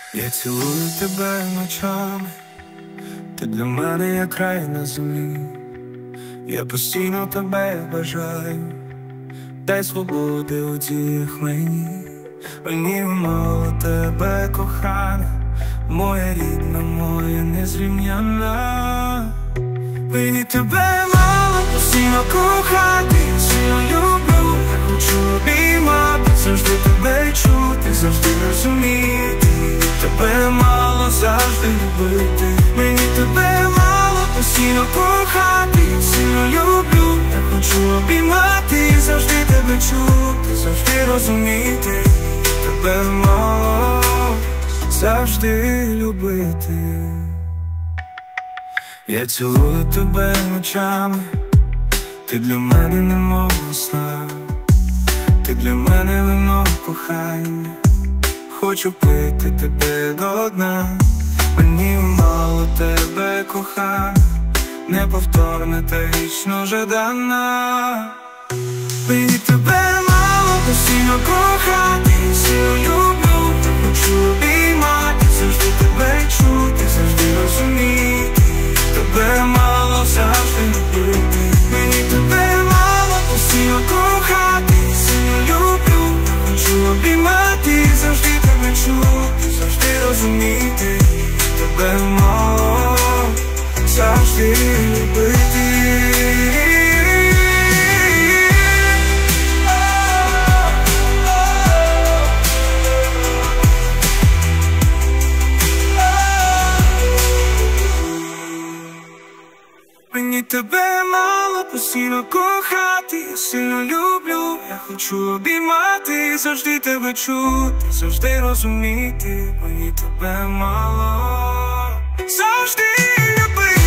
Я цілую тебе ночами, ти для мене як рай на землі. Я постійно тебе бажаю, дай свободи у діях мені. Мені мало тебе, кохана, моя рідна, моя незрівняна. Мені тебе мало, постійно кохати, я сильно люблю. Я хочу обіймати, завжди тебе чути, завжди розуміти. Тебе мало, завжди любити. Мені тебе мало, постійно кохати, я сильно люблю. Я хочу обіймати, завжди тебе чути, завжди розуміти. Тебе мало, завжди любити. Я цілую тебе ночами, ти для мене немов весна, ти для мене вино кохання. Хочу пити тебе до дна. Мені мало тебе, кохана, неповторна та вічно жадана. Мені тебе мало, постійно кохати, я сильно люблю. Я хочу обіймати, завжди тебе чути, завжди розуміти. Тебе мало, завжди любити. Мені тебе мало, постійно кохати, я сильно люблю. Я хочу обіймати, завжди тебе чути, завжди розуміти. Тебе мало, завжди любити. Мені тебе мало, постійно кохати, я сильно люблю. Я хочу обіймати, завжди тебе чути, завжди розуміти. Мені тебе мало, завжди любити.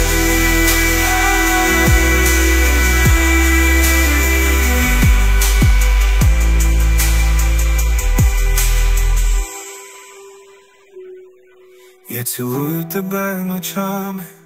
Я цілую тебе ночами,